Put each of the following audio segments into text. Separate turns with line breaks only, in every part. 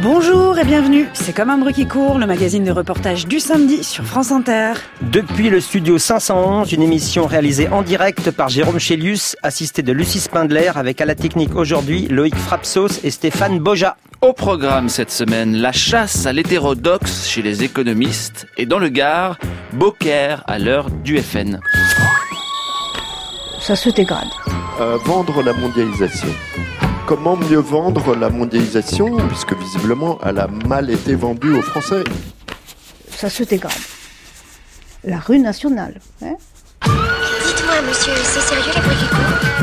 Bonjour et bienvenue, c'est Comme un bruit qui court, le magazine de reportage du samedi sur France Inter.
Depuis le studio 511, une émission réalisée en direct par Jérôme Chélius, assisté de Lucie Spindler, avec à la technique aujourd'hui Loïc Frapsos et Stéphane Boja.
Au programme cette semaine, la chasse à l'hétérodoxe chez les économistes et dans le Gard, Beaucaire à l'heure du FN.
Ça se dégrade.
Vendre la mondialisation. Comment mieux vendre la mondialisation, puisque visiblement elle a mal été vendue aux Français.
Ça se dégrade. La rue nationale.
Dites-moi, monsieur, c'est sérieux les bruits qui courent ?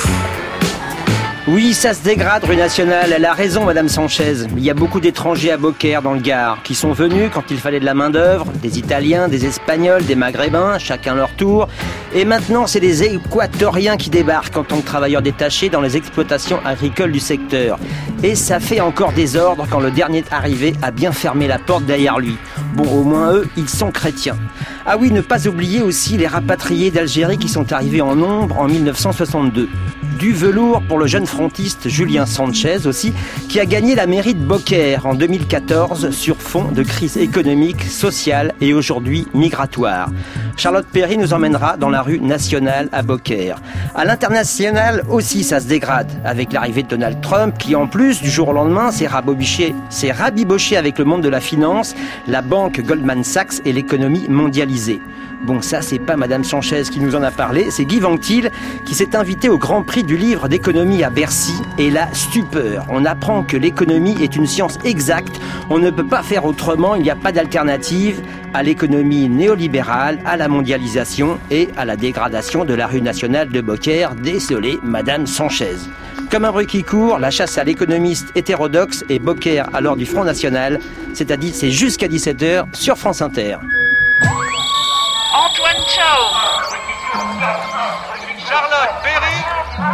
Oui, ça se dégrade, rue nationale. Elle a raison, Madame Sanchez. Il y a beaucoup d'étrangers à Beaucaire, dans le Gard, qui sont venus quand il fallait de la main-d'œuvre, des Italiens, des Espagnols, des Maghrébins, chacun leur tour. Et maintenant, c'est des Équatoriens qui débarquent en tant que travailleurs détachés dans les exploitations agricoles du secteur. Et ça fait encore désordre quand le dernier arrivé a bien fermé la porte derrière lui. Bon, au moins eux, ils sont chrétiens. Ah oui, ne pas oublier aussi les rapatriés d'Algérie qui sont arrivés en nombre en 1962. Du velours pour le jeune frontiste Julien Sanchez aussi, qui a gagné la mairie de Beaucaire en 2014 sur fond de crise économique, sociale et aujourd'hui migratoire. Charlotte Perry nous emmènera dans la rue nationale à Beaucaire. À l'international aussi, ça se dégrade avec l'arrivée de Donald Trump qui en plus du jour au lendemain s'est rabiboché avec le monde de la finance, la banque Goldman Sachs et l'économie mondialisée. Bon, ça, c'est pas Madame Sanchez qui nous en a parlé, c'est Guy Vanctil qui s'est invité au Grand Prix du livre d'économie à Bercy. Et la stupeur, on apprend que l'économie est une science exacte, on ne peut pas faire autrement, il n'y a pas d'alternative à l'économie néolibérale, à la mondialisation et à la dégradation de la rue nationale de Beaucaire. Désolé, Madame Sanchez. Comme un bruit qui court, la chasse à l'économiste hétérodoxe et Beaucaire à l'heure du Front National, c'est-à-dire c'est jusqu'à 17h sur France Inter.
Antoine Chao, Charlotte Perry,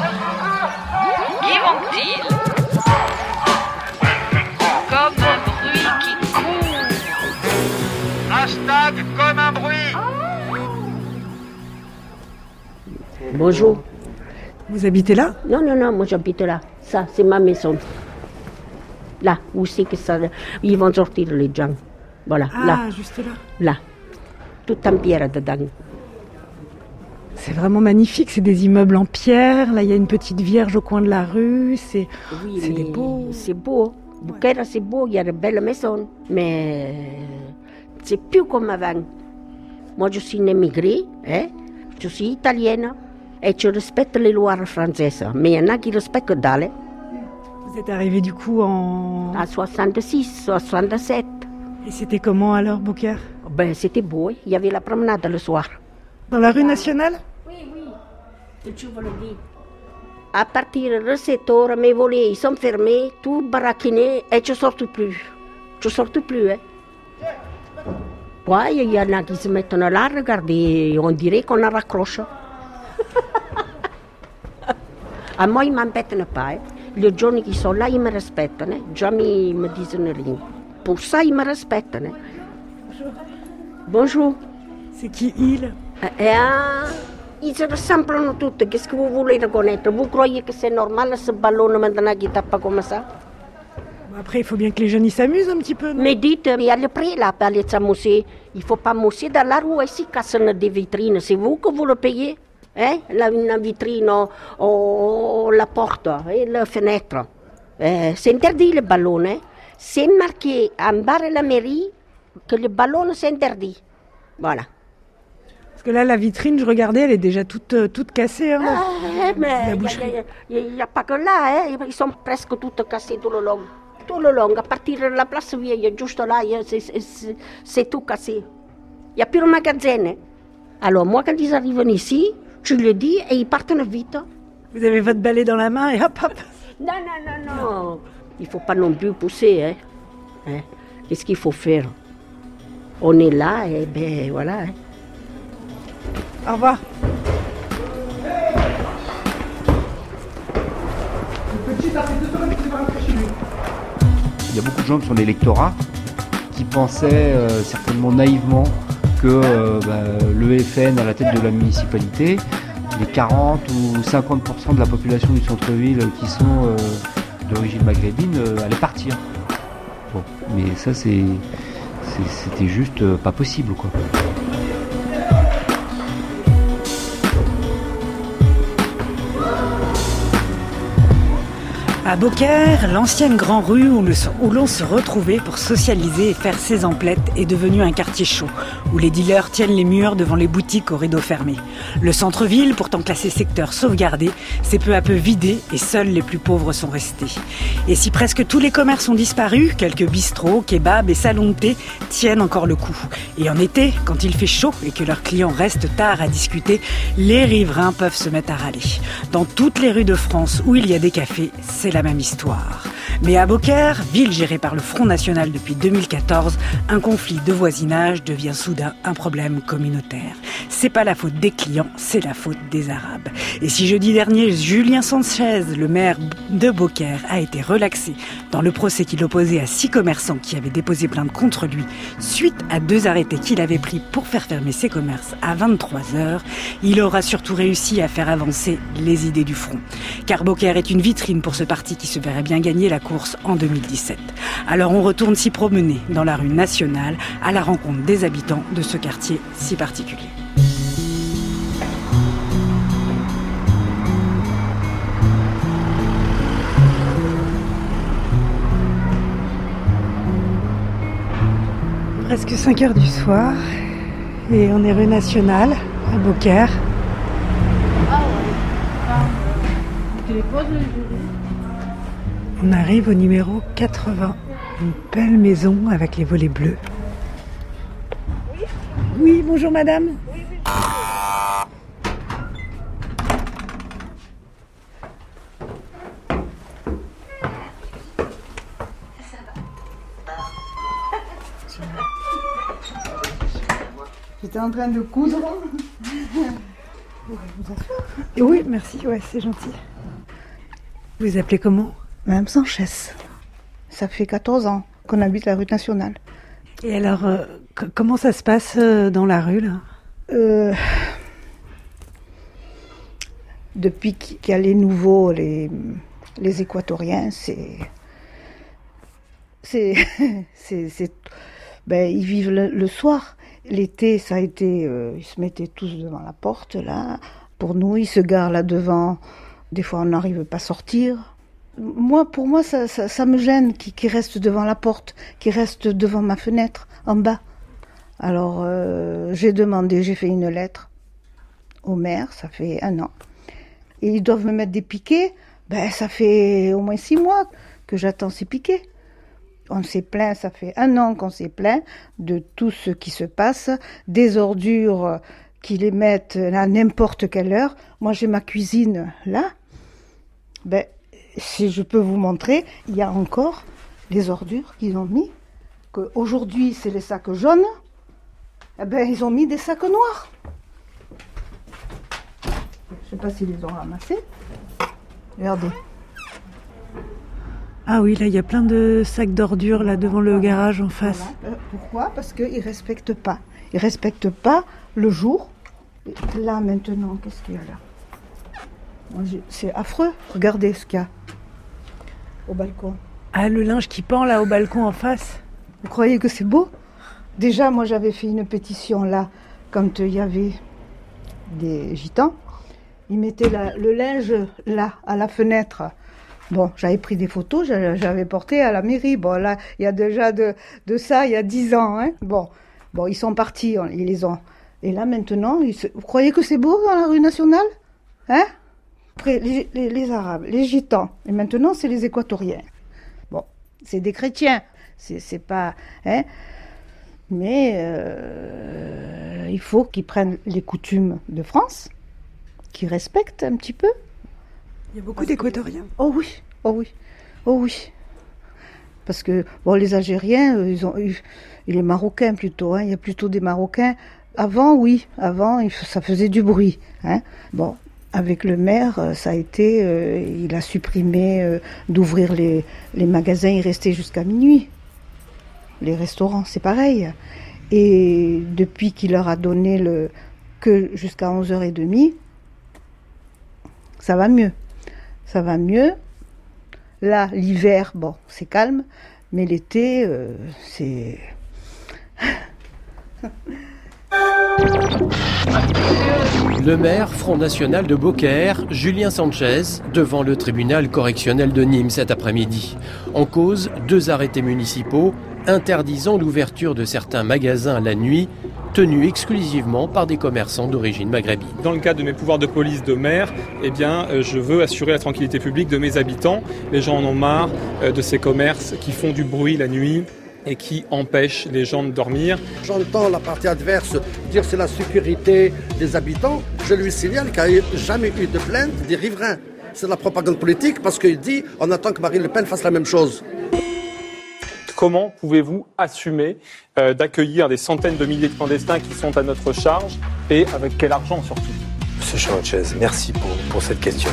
Guy Vanctil, Comme un bruit qui court, hashtag Comme un bruit.
Bonjour.
Vous habitez là ?
Non, moi j'habite là. Ça, c'est ma maison. Là, où c'est que ça... Ils vont sortir les gens. Voilà, là.
Ah, juste là.
Là. Tout en pierre dedans.
C'est vraiment magnifique, c'est des immeubles en pierre. Là, il y a une petite vierge au coin de la rue. C'est des beaux.
C'est beau. Beaucaire, c'est beau, il y a de belles maisons. Mais c'est plus comme avant. Moi, je suis une émigrée, je suis italienne. Et je respecte les lois françaises. Mais il y en a qui respectent dalle.
Vous êtes arrivé du coup en...
À 66, 67.
Et c'était comment alors, Beaucaire ?
Ben, c'était beau, il y avait la promenade le soir.
Dans la rue nationale ?
Oui. Je vous le dis. À partir de 7 heures, mes volets ils sont fermés, tout baraquiné, et je ne sors plus. Ouais, il y en a qui se mettent là, regardez, on dirait qu'on en raccroche. À moi, ils ne m'embêtent pas. Les gens qui sont là, ils me respectent. Jamais ils me disent rien. Pour ça, ils me respectent. Bonjour.
C'est qui il ?
Ils se ressemblent tous. Qu'est-ce que vous voulez reconnaître ? Vous croyez que c'est normal ce ballon maintenant qui tape comme ça ?
Après, il faut bien que les jeunes ils s'amusent un petit peu. Non ?
Mais dites, il y a le prix là pour aller s'amuser. Il ne faut pas mousser dans la rue ici, casser des vitrines. C'est vous que vous le payez ? La vitrine, la porte et la fenêtre. C'est interdit le ballon. C'est marqué en bas de la mairie que le ballon c'est interdit. Voilà.
Parce que là, la vitrine, je regardais, elle est déjà toute cassée. Hein,
mais il n'y a pas que là, ils sont presque toutes cassées tout le long. Tout le long, à partir de la place vieille, juste là, c'est tout cassé. Il n'y a plus de magasin. Alors moi, quand ils arrivent ici, je le dis et ils partent vite.
Vous avez votre balai dans la main et hop.
Non. Il ne faut pas non plus pousser. Qu'est-ce qu'il faut faire ? On est là et ben voilà.
Au revoir.
Il y a beaucoup de gens sur l'électorat qui pensaient certainement naïvement que le FN à la tête de la municipalité, les 40 ou 50% de la population du centre-ville qui sont d'origine maghrébine allaient partir. quoi. Mais ça, c'était juste pas possible, quoi.
À Beaucaire, l'ancienne Grand Rue où l'on se retrouvait pour socialiser et faire ses emplettes est devenue un quartier chaud, où les dealers tiennent les murs devant les boutiques aux rideaux fermés. Le centre-ville, pourtant classé secteur sauvegardé, s'est peu à peu vidé et seuls les plus pauvres sont restés. Et si presque tous les commerces ont disparu, quelques bistrots, kebabs et salons de thé tiennent encore le coup. Et en été, quand il fait chaud et que leurs clients restent tard à discuter, les riverains peuvent se mettre à râler. Dans toutes les rues de France où il y a des cafés, c'est la même histoire. Mais à Beaucaire, ville gérée par le Front National depuis 2014, un conflit de voisinage devient soudain un problème communautaire. C'est pas la faute des clients, c'est la faute des Arabes. Et si jeudi dernier, Julien Sanchez, le maire de Beaucaire, a été relaxé dans le procès qu'il opposait à 6 commerçants qui avaient déposé plainte contre lui, suite à 2 arrêtés qu'il avait pris pour faire fermer ses commerces à 23h, il aura surtout réussi à faire avancer les idées du Front. Car Beaucaire est une vitrine pour ce parti qui se verrait bien gagner la course en 2017. Alors on retourne s'y promener dans la rue Nationale à la rencontre des habitants de ce quartier si particulier. Presque 5h du soir et on est rue Nationale à Beaucaire. On arrive au numéro 80, une belle maison avec les volets bleus. Oui, bonjour madame.
J'étais en train de coudre.
Oui, merci, ouais, c'est gentil. Vous vous appelez comment ?
Madame Sanchez. Ça fait 14 ans qu'on habite la rue Nationale.
Et alors, comment ça se passe dans la rue, là ?
Depuis qu'il y a les nouveaux, les équatoriens, ils vivent le soir. L'été, ça a été, ils se mettaient tous devant la porte, là. Pour nous, ils se garent là devant. Des fois, on n'arrive pas à sortir. Pour moi, ça me gêne qu'ils restent devant la porte, qu'ils restent devant ma fenêtre, en bas. Alors, j'ai fait une lettre au maire, ça fait 1 an. Et ils doivent me mettre des piquets. Ça fait au moins 6 mois que j'attends ces piquets. On s'est plaint, ça fait 1 an qu'on s'est plaint de tout ce qui se passe, des ordures qui les mettent à n'importe quelle heure. Moi, j'ai ma cuisine là. Si je peux vous montrer, il y a encore les ordures qu'ils ont mis. Aujourd'hui, c'est les sacs jaunes. Ils ont mis des sacs noirs. Je ne sais pas s'ils les ont ramassés. Regardez.
Ah oui, là, il y a plein de sacs d'ordures là devant le garage en face.
Voilà. Pourquoi ? Parce qu'ils ne respectent pas. Ils ne respectent pas le jour. Là, maintenant, qu'est-ce qu'il y a là ? C'est affreux. Regardez ce qu'il y a au balcon.
Ah, le linge qui pend là au balcon en face.
Vous croyez que c'est beau ? Déjà, moi, j'avais fait une pétition là, quand il y avait des gitans. Ils mettaient le linge là, à la fenêtre. Bon, j'avais pris des photos, j'avais porté à la mairie. Bon, là, il y a déjà de ça, il y a 10 ans. Hein. Bon, ils sont partis, ils les ont. Et là, maintenant, vous croyez que c'est beau dans la rue Nationale ? Hein ? Après, les Arabes, les Gitans, et maintenant, c'est les Équatoriens. Bon, c'est des chrétiens, c'est pas... Hein, mais il faut qu'ils prennent les coutumes de France, qu'ils respectent un petit peu.
Il y a beaucoup d'Équatoriens.
Oh oui. Parce que, les Algériens, et les Marocains plutôt, hein, il y a plutôt des Marocains. Avant, ça faisait du bruit. Hein. Bon, avec le maire, ça a été, il a supprimé d'ouvrir les magasins, il restait jusqu'à minuit. Les restaurants, c'est pareil. Et depuis qu'il leur a donné que jusqu'à 11h30, ça va mieux. Là, l'hiver, c'est calme, Mais l'été, c'est...
Le maire Front National de Beaucaire, Julien Sanchez, devant le tribunal correctionnel de Nîmes cet après-midi. En cause, 2 arrêtés municipaux interdisant l'ouverture de certains magasins la nuit, tenus exclusivement par des commerçants d'origine maghrébine.
Dans le cadre de mes pouvoirs de police de maire, je veux assurer la tranquillité publique de mes habitants. Les gens en ont marre de ces commerces qui font du bruit la nuit et qui empêchent les gens de dormir.
J'entends la partie adverse dire que c'est la sécurité des habitants. Je lui signale qu'il n'y a jamais eu de plainte des riverains. C'est de la propagande politique parce qu'il dit on attend que Marine Le Pen fasse la même chose.
Comment pouvez-vous assumer d'accueillir des centaines de milliers de clandestins qui sont à notre charge et avec quel argent surtout ?
Monsieur Sanchez, merci pour cette question.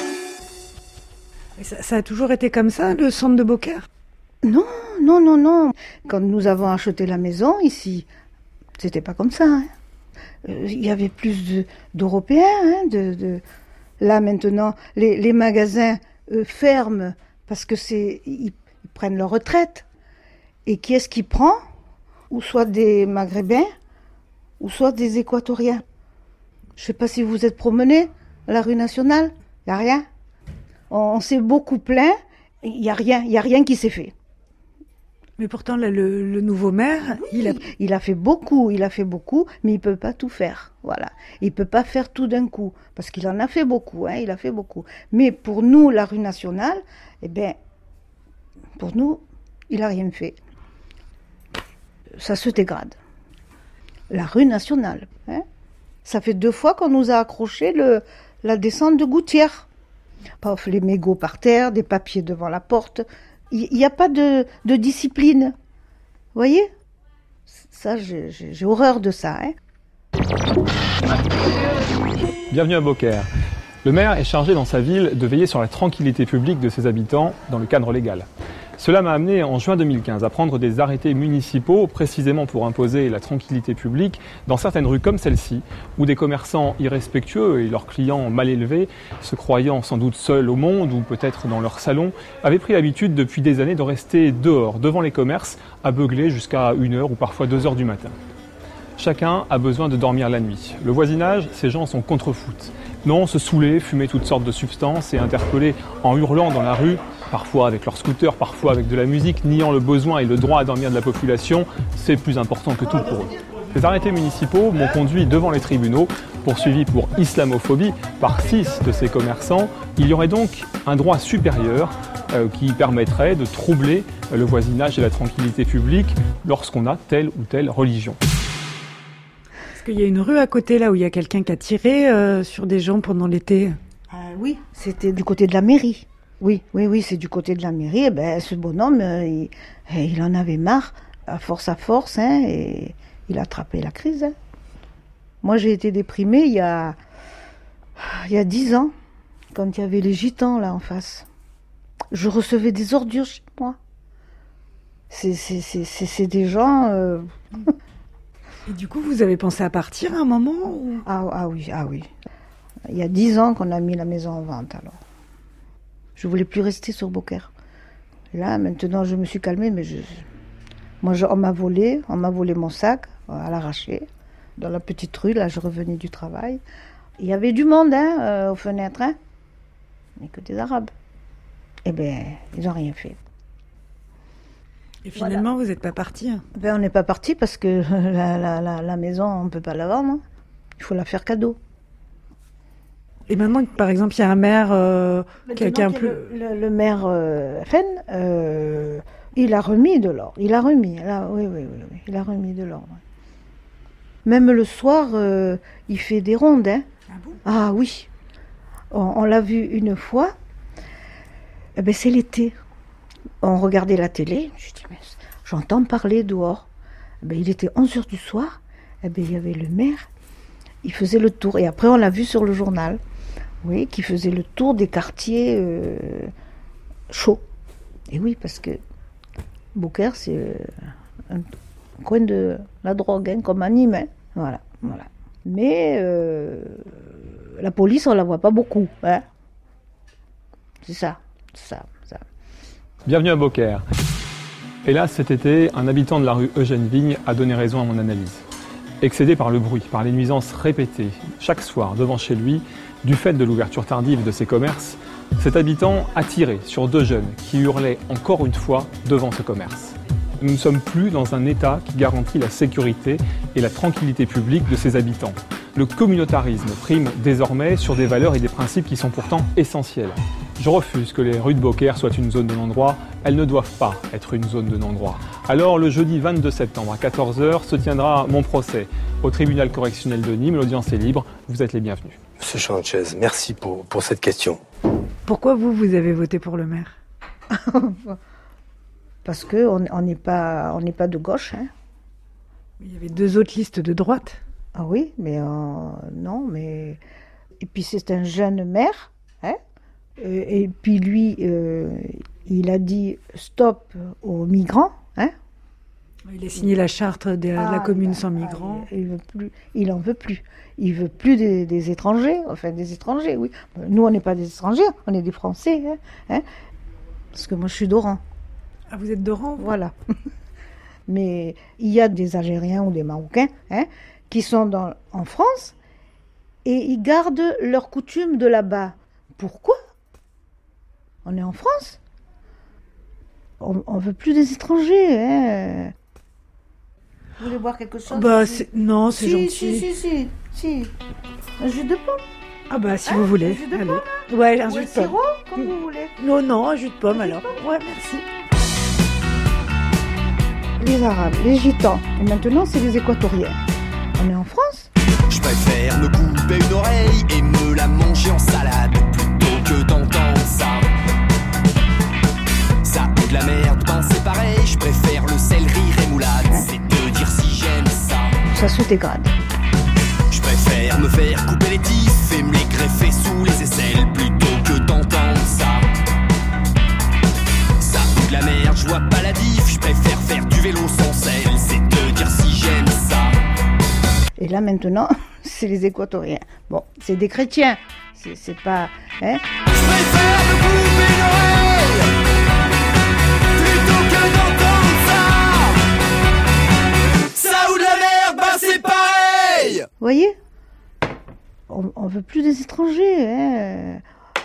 Ça a toujours été comme ça, le centre de Beaucaire ?
Non. Quand nous avons acheté la maison ici, c'était pas comme ça. Il y avait plus d'Européens. Là maintenant, les magasins ferment parce que ils prennent leur retraite. Et qui est-ce qui prend ? Ou soit des Maghrébins, ou soit des Équatoriens. Je sais pas si vous êtes promenés à la rue Nationale. Il n'y a rien. On s'est beaucoup plaint. Il n'y a rien qui s'est fait.
Mais pourtant, là, le nouveau maire,
il a fait beaucoup, mais il peut pas tout faire. Voilà. Il peut pas faire tout d'un coup. Parce qu'il en a fait beaucoup, il a fait beaucoup. Mais pour nous, la rue Nationale, pour nous, il a rien fait. Ça se dégrade. La rue Nationale. Ça fait 2 fois qu'on nous a accroché la descente de gouttière. Paf, les mégots par terre, des papiers devant la porte. Il n'y a pas de discipline. Vous voyez ? Ça, j'ai horreur de ça.
Bienvenue à Beaucaire. Le maire est chargé dans sa ville de veiller sur la tranquillité publique de ses habitants dans le cadre légal. Cela m'a amené en juin 2015 à prendre des arrêtés municipaux précisément pour imposer la tranquillité publique dans certaines rues comme celle-ci, où des commerçants irrespectueux et leurs clients mal élevés, se croyant sans doute seuls au monde ou peut-être dans leur salon, avaient pris l'habitude depuis des années de rester dehors, devant les commerces, à beugler jusqu'à 1h ou parfois 2h du matin. Chacun a besoin de dormir la nuit. Le voisinage, ces gens sont contre-foot. Non, se saouler, fumer toutes sortes de substances et interpeller en hurlant dans la rue, parfois avec leur scooter, parfois avec de la musique, niant le besoin et le droit à dormir de la population, c'est plus important que tout pour eux. Ces arrêtés municipaux m'ont conduit devant les tribunaux, poursuivis pour islamophobie par 6 de ces commerçants. Il y aurait donc un droit supérieur qui permettrait de troubler le voisinage et la tranquillité publique lorsqu'on a telle ou telle religion.
Est-ce qu'il y a une rue à côté là où il y a quelqu'un qui a tiré sur des gens pendant l'été ?
Oui, c'était du côté de la mairie. Oui, c'est du côté de la mairie. Ce bonhomme, il en avait marre, à force, et il a attrapé la crise. Moi, j'ai été déprimée il y a 10 ans, quand il y avait les gitans là en face. Je recevais des ordures chez moi. C'est des gens...
Et du coup, vous avez pensé à partir à un moment ou...
Ah oui. Il y a 10 ans qu'on a mis la maison en vente, alors. Je voulais plus rester sur Beaucaire. Là, maintenant, je me suis calmée, mais on m'a volé mon sac à l'arraché. Dans la petite rue, là, je revenais du travail. Il y avait du monde, aux fenêtres, mais que des Arabes. Ils n'ont rien fait.
Et finalement, Vous n'êtes pas partis ?
On n'est pas partis parce que la maison, on ne peut pas la vendre. Il faut la faire cadeau.
Et maintenant, par exemple, il y a un maire qui a un peu...
Le maire FN, il a remis de l'ordre. Oui, il a remis de l'ordre. Même le soir, il fait des rondes.
Ah bon ?
Ah oui. On l'a vu une fois. C'est l'été. On regardait la télé. Je dis, mais j'entends parler dehors. Il était 11h du soir. Il y avait le maire. Il faisait le tour. Et après, on l'a vu sur le journal. Oui, qui faisait le tour des quartiers chauds. Et oui, parce que Beaucaire, c'est un coin de la drogue, comme à Nîmes. Voilà. Mais la police, on la voit pas beaucoup. C'est ça.
Bienvenue à Beaucaire. Hélas, cet été, un habitant de la rue Eugène Vigne a donné raison à mon analyse. Excédé par le bruit, par les nuisances répétées, chaque soir devant chez lui, du fait de l'ouverture tardive de ses commerces, cet habitant a tiré sur 2 jeunes qui hurlaient encore une fois devant ce commerce. Nous ne sommes plus dans un État qui garantit la sécurité et la tranquillité publique de ses habitants. Le communautarisme prime désormais sur des valeurs et des principes qui sont pourtant essentiels. Je refuse que les rues de Beaucaire soient une zone de non-droit. Elles ne doivent pas être une zone de non-droit. Alors, le jeudi 22 septembre à 14h se tiendra mon procès au tribunal correctionnel de Nîmes. L'audience est libre. Vous êtes les bienvenus.
Monsieur Sanchez, merci pour cette question.
Pourquoi vous avez voté pour le maire?
Parce qu'on n'est pas de gauche. Hein.
Il y avait 2 autres listes de droite.
Ah oui, mais non, mais... Et puis c'est un jeune maire, hein. Et puis lui, il a dit stop aux migrants, hein.
Il a signé la charte de la commune sans migrants.
Il en veut plus. Il veut plus des étrangers, enfin des étrangers, oui. Nous, on n'est pas des étrangers, on est des Français, hein. Parce que moi, je suis d'Oran.
Ah, vous êtes d'Oran?
Voilà. Mais il y a des Algériens ou des Marocains, hein, qui sont en France et ils gardent leurs coutumes de là-bas. Pourquoi? On est en France. On veut plus des étrangers. Hein. Vous voulez boire quelque chose?
Non, c'est gentil.
Si. Un jus de pomme.
Ah bah si vous voulez.
Un jus de
Allez.
pomme.
Ouais, un
Ou
jus
un
de pomme.
sirop, comme vous voulez.
Non, un jus de pomme alors. Ouais, merci.
Les Arabes, les Gitans, et maintenant c'est les Équatoriens. On est en France.
Je préfère me couper une oreille et me la manger en salade plutôt que d'entendre ça. Ça ou de la merde, ben c'est pareil. Je préfère le céleri rémoulade, c'est de dire si j'aime ça.
Ça se dégrade.
Je préfère me faire couper les tifs et me les greffer sous les aisselles plutôt que d'entendre ça. Ça ou de la merde, je vois pas la diff. Je préfère faire du vélo sans selle, c'est de dire si j'aime ça.
Et là maintenant, c'est les Équatoriens. Bon, c'est des chrétiens, c'est pas... Hein.
Je préfère me couper l'oreille plutôt que d'entendre ça. Ça ou de la merde, bah c'est pareil.
Vous voyez, on veut plus des étrangers. Hein.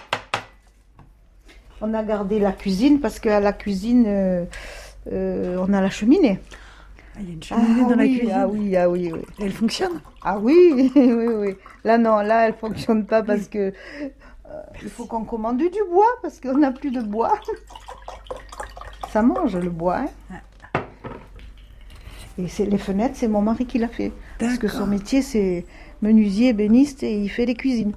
On a gardé la cuisine parce qu'à la cuisine, on a la cheminée.
Il y a une cheminée dans la cuisine.
Ah oui.
Elle fonctionne?
Ah oui, oui. Là non, là elle fonctionne pas parce que il faut qu'on commande du bois parce qu'on n'a plus de bois. Ça mange le bois. Hein. Et les fenêtres, c'est mon mari qui l'a fait. Parce que son métier c'est menuisier, ébéniste et il fait les cuisines.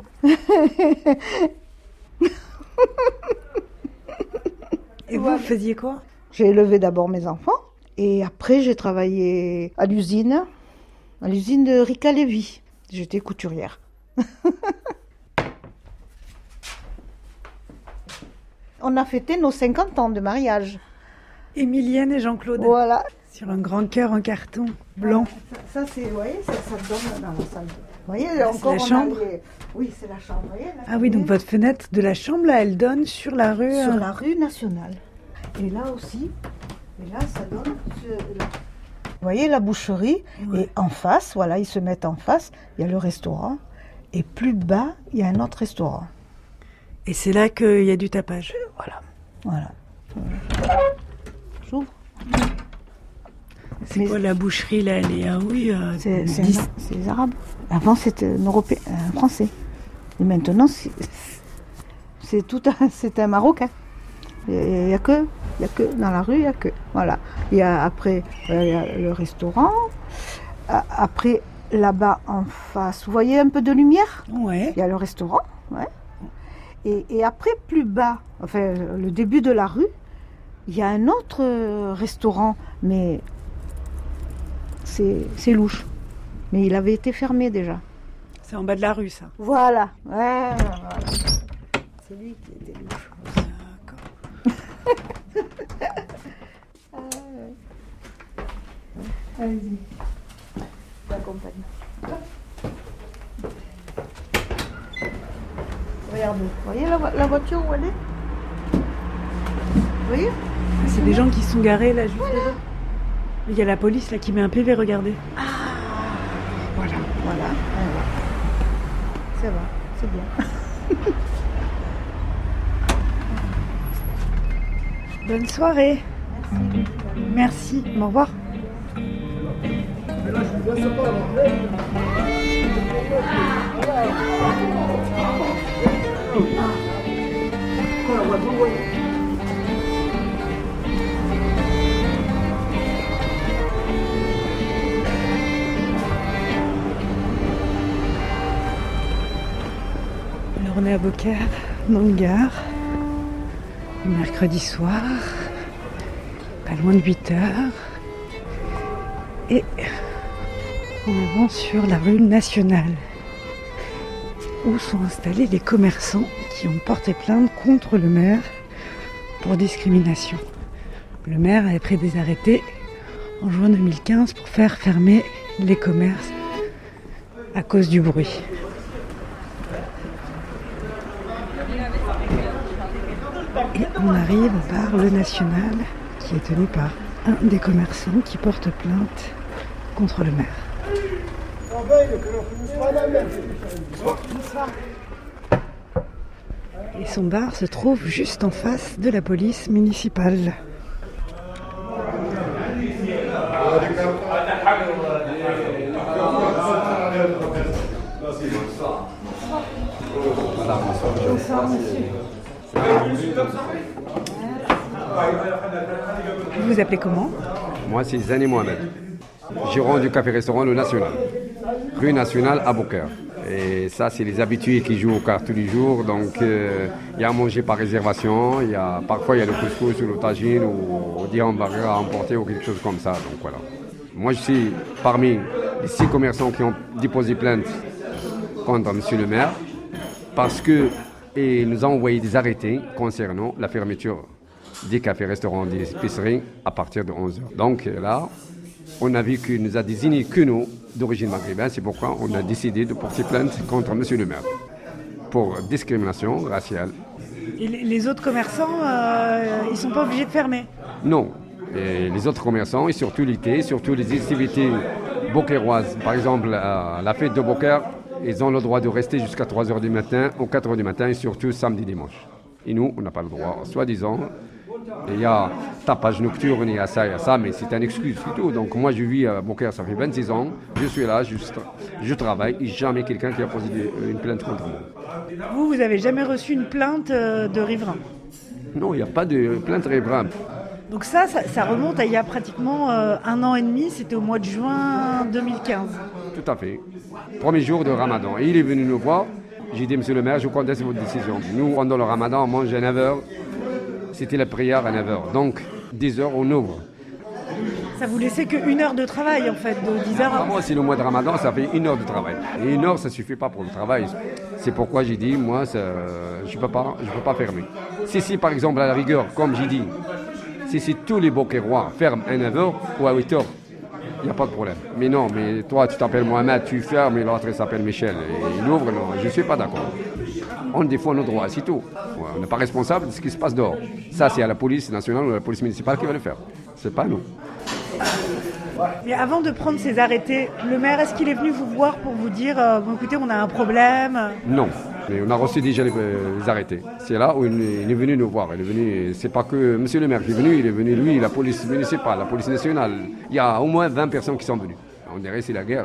Et vous faisiez quoi?
J'ai élevé d'abord mes enfants. Et après, j'ai travaillé à l'usine de Rika Lévy. J'étais couturière. On a fêté nos 50 ans de mariage.
Emilienne et Jean-Claude.
Voilà.
Sur un grand cœur en carton blanc.
Ça c'est, vous voyez, ça donne dans la salle. Vous voyez,
encore la chambre.
Oui, c'est la chambre. Vous voyez,
ah oui, donc votre fenêtre de la chambre, là, elle donne sur la rue...
Sur la rue nationale. Et là aussi... Et là, ça donne... Vous voyez la boucherie, et en face, voilà, ils se mettent en face, il y a le restaurant, et plus bas, il y a un autre restaurant.
Et c'est là qu'il y a du tapage.
Voilà. J'ouvre.
C'est quoi la boucherie, là? Elle est... Ah oui,
c'est les Arabes. Avant, c'était un Européen, un Français. Et maintenant, c'est un Marocain. Il n'y a que dans la rue, il n'y a que. Voilà. Il y a après il y a le restaurant. Après, là-bas en face, vous voyez un peu de lumière?
Ouais.
Il y a le restaurant. Ouais. Et après, plus bas, enfin, le début de la rue, il y a un autre restaurant, mais c'est louche. Mais il avait été fermé déjà.
C'est en bas de la rue, ça.
Voilà. Ouais, voilà. C'est lui qui était louche. Allez-y, je t'accompagne. Regardez, vous voyez la voiture où elle est? Vous voyez?
C'est des gens qui se sont garés là juste devant. Il y a la police là qui met un PV, regardez.
Voilà. Ça va, c'est bien.
Bonne soirée. Merci. Au revoir. Alors on est à Beaucaire, dans le Gard, mercredi soir, pas loin de 8h, et on avance sur la rue Nationale, où sont installés les commerçants qui ont porté plainte contre le maire pour discrimination. Le maire avait pris des arrêtés en juin 2015 pour faire fermer les commerces à cause du bruit. Et on arrive au bar Le National, qui est tenu par un des commerçants qui porte plainte contre le maire. Et son bar se trouve juste en face de la police municipale. Bonsoir, monsieur. Vous vous appelez comment?
Moi, c'est Zani Mohamed, gérant du café-restaurant Le National, rue Nationale à Beaucaire. Et ça, c'est les habitués qui jouent aux cartes tous les jours. Donc, il y a à manger par réservation. Parfois, il y a le couscous ou le tagine ou des hamburgers à emporter ou quelque chose comme ça. Donc, voilà. Moi, je suis parmi les 6 commerçants qui ont déposé plainte contre monsieur le maire parce qu'il nous a envoyé des arrêtés concernant la fermeture des cafés, restaurants, des épiceries à partir de 11h. Donc là, on a vu qu'il nous a désigné que nous, d'origine maghrébine. C'est pourquoi on a décidé de porter plainte contre monsieur le maire pour discrimination raciale.
Et les autres commerçants, ils ne sont pas obligés de fermer?
Non. Et les autres commerçants, et surtout l'été, surtout les activités beaucairoises, par exemple la fête de Beaucaire, ils ont le droit de rester jusqu'à 3h du matin ou 4h du matin, et surtout samedi, dimanche. Et nous, on n'a pas le droit, soi-disant. Il y a tapage nocturne, il y a ça, mais c'est une excuse, c'est tout. Donc moi, je vis à Beaucaire, ça fait 26 ans, je suis là, je travaille, et jamais quelqu'un qui a posé une plainte contre moi.
Vous n'avez jamais reçu une plainte de riverain?
Non, il n'y a pas de plainte riverain.
Donc ça remonte à il y a pratiquement 1 an et demi, c'était au mois de juin 2015.
Tout à fait. Premier jour de Ramadan. Et il est venu nous voir. J'ai dit, monsieur le maire, je conteste votre décision. Nous, pendant le Ramadan, on mange à 9h. C'était la prière à 9h. Donc, 10h, on ouvre.
Ça vous laissait que 1 heure de travail, en fait, de 10h à...
Moi, c'est le mois de Ramadan, ça fait 1 heure de travail. Et 1 heure, ça ne suffit pas pour le travail. C'est pourquoi j'ai dit, moi, je ne peux pas fermer. Si, par exemple, à la rigueur, comme j'ai dit, si tous les Beaucairois ferment à 9h ou à 8h, il n'y a pas de problème. Mais non, mais toi, tu t'appelles Mohamed, tu fermes, et l'autre, il s'appelle Michel. Et il ouvre, non, je ne suis pas d'accord. On défend nos droits, c'est tout. Ouais, on n'est pas responsable de ce qui se passe dehors. Ça, c'est à la police nationale ou à la police municipale qui va le faire. C'est pas nous.
Mais avant de prendre ces arrêtés, le maire, est-ce qu'il est venu vous voir pour vous dire bon, écoutez, on a un problème?
Non, mais on a reçu déjà les arrêtés. C'est là où il est venu nous voir. Il est venu, c'est pas que monsieur le maire qui est venu, il est venu lui, la police municipale, la police nationale. Il y a au moins 20 personnes qui sont venues. On dirait que c'est la guerre.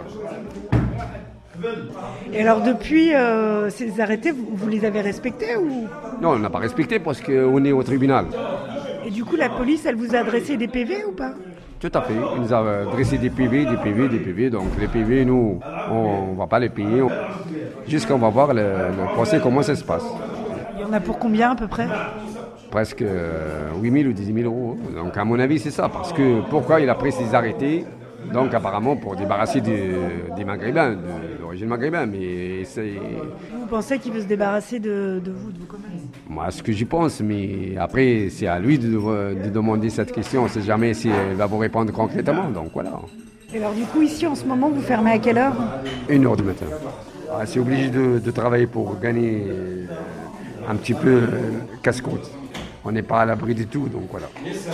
Et alors depuis ces arrêtés, vous les avez respectés ou?
Non, on n'a pas respecté parce qu'on est au tribunal.
Et du coup, la police, elle vous a adressé des PV ou pas?
Tout à fait. Il nous a adressé des PV. Donc les PV, nous, on ne va pas les payer. Jusqu'à on va voir le procès, comment ça se passe.
Il y en a pour combien à peu près?
Presque 8 000 ou 10 000 euros. Donc à mon avis, c'est ça. Parce que pourquoi il a pris ces arrêtés? Donc apparemment pour débarrasser des Maghrébins, d'origine maghrébine. Mais
vous pensez qu'il veut se débarrasser de vous, de vos commerces?
Moi, ce que j'y pense, mais après, c'est à lui de demander cette question. On ne sait jamais s'il va vous répondre concrètement. Donc voilà.
Et alors du coup, ici en ce moment, vous fermez à quelle heure?
1h du matin. C'est obligé de travailler pour gagner un petit peu casse-croûte. on n'est pas à l'abri du tout, donc voilà.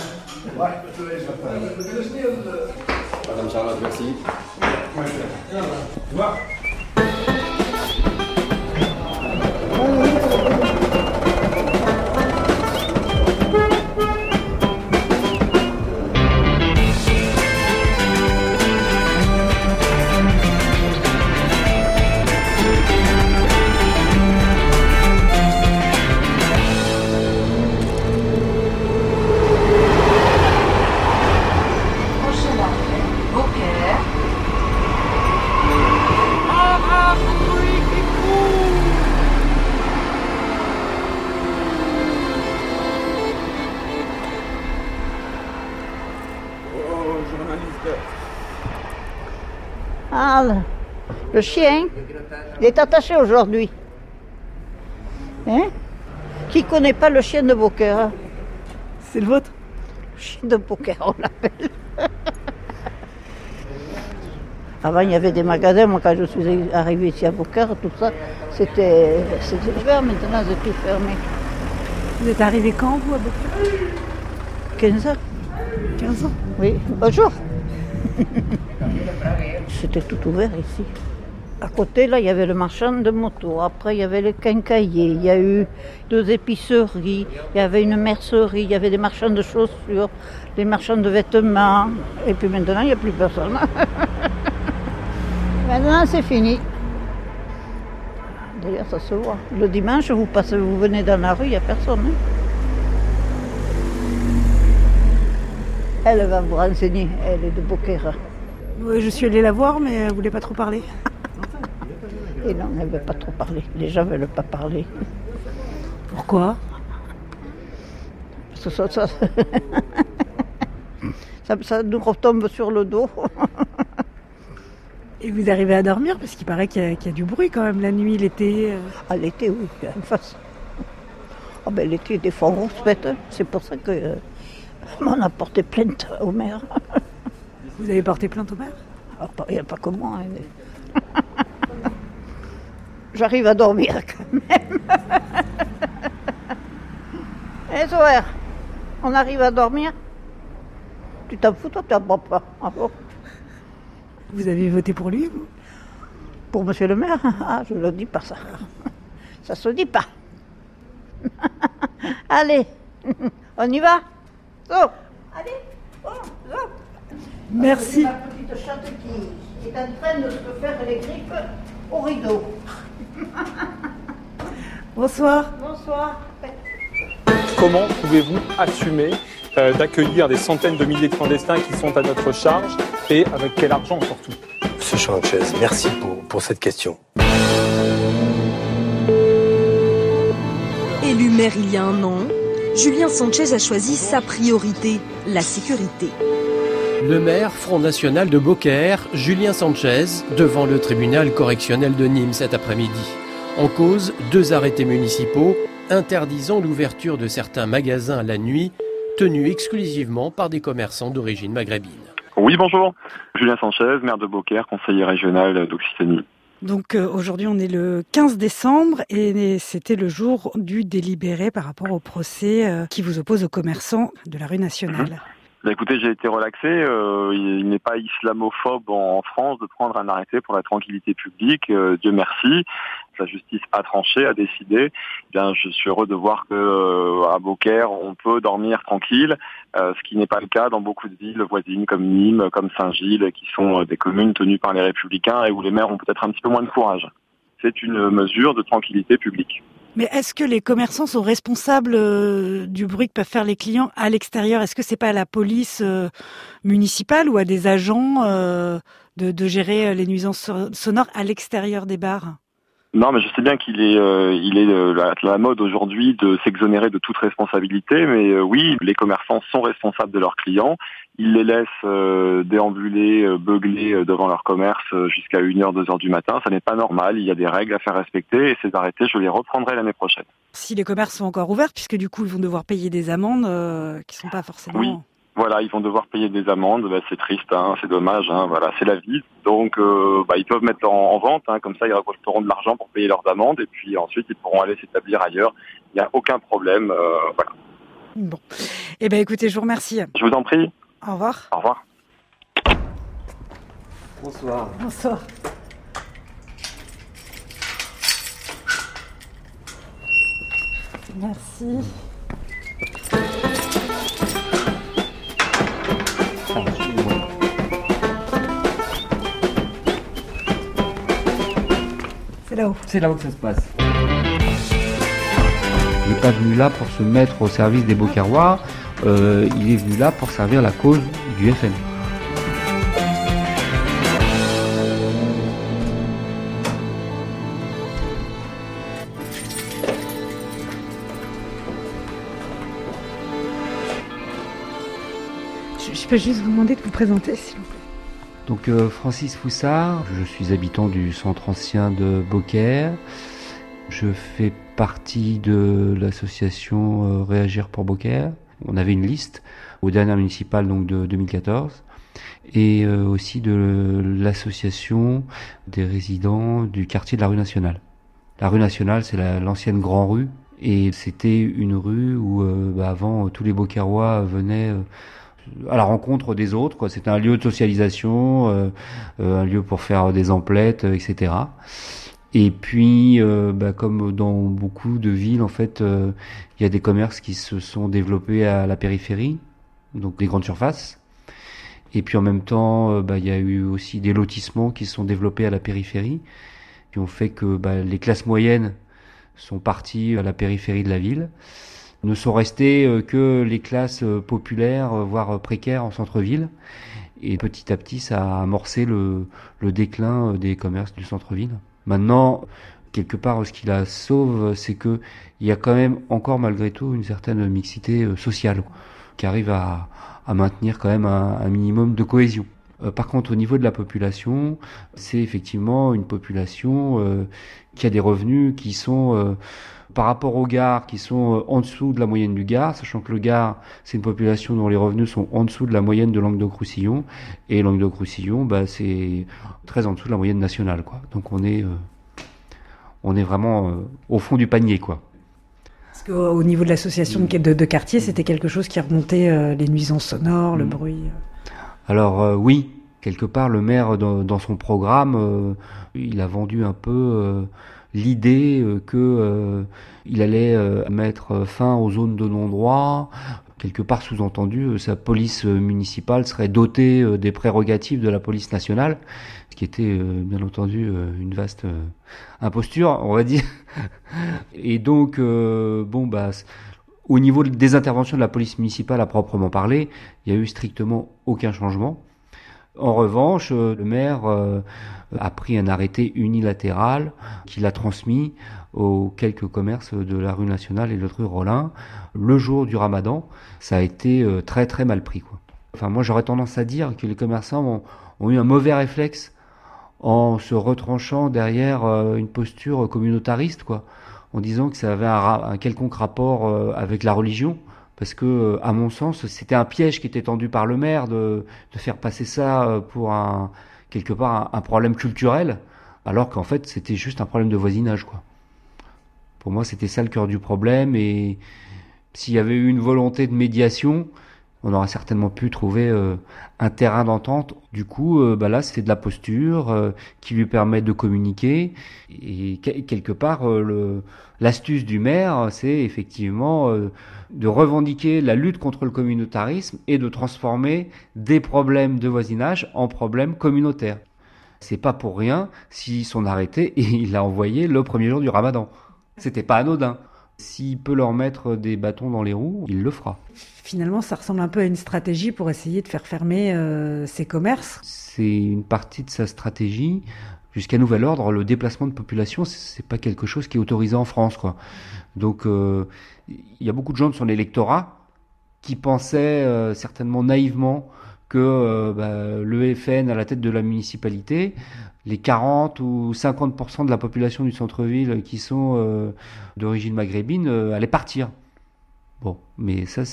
Madame Charlotte, merci.
Ah, le chien, il est attaché aujourd'hui. Hein? Qui ne connaît pas le chien de Beaucaire?
C'est le vôtre?
Le chien de Beaucaire, on l'appelle. Avant, il y avait des magasins. Moi, quand je suis arrivée ici à Beaucaire, tout ça, c'était ouvert. Maintenant, c'est tout fermé.
Vous êtes arrivé quand, vous, à Beaucaire?
15 ans.
15 ans?
Oui, bonjour. C'était tout ouvert ici. À côté, là, il y avait le marchand de moto. Après, il y avait le quincaillier. Il y a eu 2 épiceries. Il y avait une mercerie. Il y avait des marchands de chaussures, des marchands de vêtements. Et puis maintenant, il n'y a plus personne. Maintenant, c'est fini. D'ailleurs, ça se voit. Le dimanche, vous venez dans la rue, il n'y a personne. Hein. Elle va vous renseigner. Elle est de Beaucaire.
Oui, je suis allée la voir, mais elle ne voulait pas trop parler.
Et non, elle ne veut pas trop parler. Les gens ne veulent pas parler.
Pourquoi?
Parce que ça nous retombe sur le dos.
Et vous arrivez à dormir? Parce qu'il paraît qu'il y a du bruit quand même la nuit, l'été.
Ah, l'été, oui, en face. Oh, ben, l'été, des fois, on se pète. C'est pour ça que on a porté plainte au maire.
Vous avez porté plainte au maire?
Il n'y a pas que moi. Hein. J'arrive à dormir quand même. Et soir, on arrive à dormir? Tu t'en fous, toi, tu n'en prends pas. Ah bon?
Vous avez voté pour lui, vous?
Pour monsieur le maire? Ah, je ne le dis pas ça. Ça se dit pas. Allez, on y va? Oh, allez, oh, oh.
Merci.
Ma petite chatte qui est en train de se faire les griffes au rideau.
Bonsoir.
Bonsoir.
Comment pouvez-vous assumer d'accueillir des centaines de milliers de clandestins qui sont à notre charge et avec quel argent surtout?
Monsieur Sanchez, merci pour cette question.
Élu maire il y a un an, Julien Sanchez a choisi sa priorité, la sécurité.
Le maire Front National de Beaucaire, Julien Sanchez, devant le tribunal correctionnel de Nîmes cet après-midi. En cause, 2 arrêtés municipaux interdisant l'ouverture de certains magasins la nuit, tenus exclusivement par des commerçants d'origine maghrébine.
Oui, bonjour. Julien Sanchez, maire de Beaucaire, conseiller régional d'Occitanie.
Donc aujourd'hui, on est le 15 décembre et c'était le jour du délibéré par rapport au procès qui vous oppose aux commerçants de la rue nationale.
Bah, écoutez, j'ai été relaxé. Il n'est pas islamophobe en France de prendre un arrêté pour la tranquillité publique. Dieu merci. La justice a tranché, a décidé. Bien, je suis heureux de voir que à Beaucaire, on peut dormir tranquille, ce qui n'est pas le cas dans beaucoup de villes voisines comme Nîmes, comme Saint-Gilles, qui sont des communes tenues par les Républicains et où les maires ont peut-être un petit peu moins de courage. C'est une mesure de tranquillité publique.
Mais est-ce que les commerçants sont responsables du bruit que peuvent faire les clients à l'extérieur? Est-ce que c'est pas à la police municipale ou à des agents de gérer les nuisances sonores à l'extérieur des bars?
Non, mais je sais bien qu'il est, la mode aujourd'hui de s'exonérer de toute responsabilité, mais oui, les commerçants sont responsables de leurs clients. Ils les laissent déambuler, beugler devant leur commerce jusqu'à 1h, 2h du matin. Ça n'est pas normal, il y a des règles à faire respecter et ces arrêtés, je les reprendrai l'année prochaine.
Si les commerces sont encore ouverts, puisque du coup ils vont devoir payer des amendes qui sont pas forcément...
Oui. Voilà, ils vont devoir payer des amendes, c'est triste, c'est dommage, voilà, c'est la vie. Donc ils peuvent mettre en vente, comme ça ils récolteront de l'argent pour payer leurs amendes et puis ensuite ils pourront aller s'établir ailleurs. Il n'y a aucun problème, voilà.
Bon. Eh bien, écoutez, je vous remercie.
Je vous en prie.
Au revoir.
Au revoir.
Bonsoir.
Bonsoir. Merci. C'est là-haut.
C'est là-haut que ça se passe. Il n'est pas venu là pour se mettre au service des Beaucarois, il est venu là pour servir la cause du FN.
Je peux juste vous demander de vous présenter, s'il vous plaît.
Donc Francis Foussard, je suis habitant du centre ancien de Beaucaire. Je fais partie de l'association Réagir pour Beaucaire. On avait une liste aux dernières municipales donc de 2014 et aussi de l'association des résidents du quartier de la rue Nationale. La rue Nationale, c'est l'ancienne Grand Rue et c'était une rue où avant tous les Beaucairois venaient à la rencontre des autres, quoi. C'était un lieu de socialisation, un lieu pour faire des emplettes, etc. Et puis, comme dans beaucoup de villes, en fait, il y a des commerces qui se sont développés à la périphérie, donc des grandes surfaces. Et puis en même temps, il y a eu aussi des lotissements qui se sont développés à la périphérie, qui ont fait que les classes moyennes sont parties à la périphérie de la ville. Ne sont restées que les classes populaires, voire précaires en centre-ville. Et petit à petit, ça a amorcé le déclin des commerces du centre-ville. Maintenant, quelque part, ce qui la sauve, c'est que il y a quand même encore malgré tout une certaine mixité sociale qui arrive à maintenir quand même un minimum de cohésion. Par contre, au niveau de la population, c'est effectivement une population qui a des revenus qui sont par rapport au Gard, qui sont en dessous de la moyenne du Gard, sachant que le Gard, c'est une population dont les revenus sont en dessous de la moyenne de Languedoc-Roussillon, et Languedoc-Roussillon, c'est très en dessous de la moyenne nationale, quoi. Donc on est vraiment au fond du panier, quoi.
Parce qu'au niveau de l'association de quartier, c'était quelque chose qui remontait les nuisances sonores, le bruit.
Alors oui, quelque part, le maire, dans son programme, il a vendu un peu l'idée qu'il allait mettre fin aux zones de non-droit. Quelque part, sous-entendu, sa police municipale serait dotée des prérogatives de la police nationale, ce qui était bien entendu une vaste imposture, on va dire. Et donc, au niveau des interventions de la police municipale à proprement parler, il n'y a eu strictement aucun changement. En revanche, le maire a pris un arrêté unilatéral qu'il a transmis aux quelques commerces de la rue Nationale et de l'autre rue Rollin. Le jour du Ramadan, ça a été très très mal pris, quoi. Enfin, moi j'aurais tendance à dire que les commerçants ont eu un mauvais réflexe en se retranchant derrière une posture communautariste, quoi, en disant que ça avait un quelconque rapport avec la religion. Parce que, à mon sens, c'était un piège qui était tendu par le maire de faire passer ça pour quelque part un problème culturel, alors qu'en fait c'était juste un problème de voisinage, quoi. Pour moi, c'était ça le cœur du problème, et s'il y avait eu une volonté de médiation, on aurait certainement pu trouver un terrain d'entente. Du coup, là, c'était de la posture qui lui permet de communiquer, et quelque part, l'astuce du maire, c'est effectivement de revendiquer la lutte contre le communautarisme et de transformer des problèmes de voisinage en problèmes communautaires. C'est pas pour rien si son arrêté, il l'a envoyé le premier jour du Ramadan. C'était pas anodin. S'il peut leur mettre des bâtons dans les roues, il le fera.
Finalement, ça ressemble un peu à une stratégie pour essayer de faire fermer ces commerces.
C'est une partie de sa stratégie. Jusqu'à nouvel ordre, le déplacement de population, c'est pas quelque chose qui est autorisé en France, quoi. Donc, il y a beaucoup de gens de son électorat qui pensaient certainement naïvement que le FN à la tête de la municipalité, les 40 ou 50% de la population du centre-ville qui sont d'origine maghrébine allaient partir. Bon, mais ça